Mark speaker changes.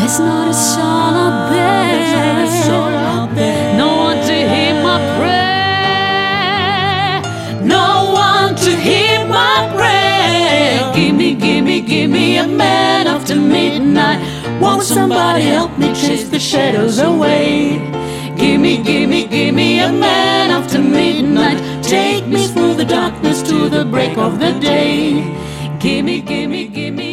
Speaker 1: There's not a soul out there, no one to hear my prayer, no one to hear my prayer. Give me a man after midnight. Won't somebody help me chase the shadows away? Give me a man after midnight. Take me through the darkness to the break of the day. Give me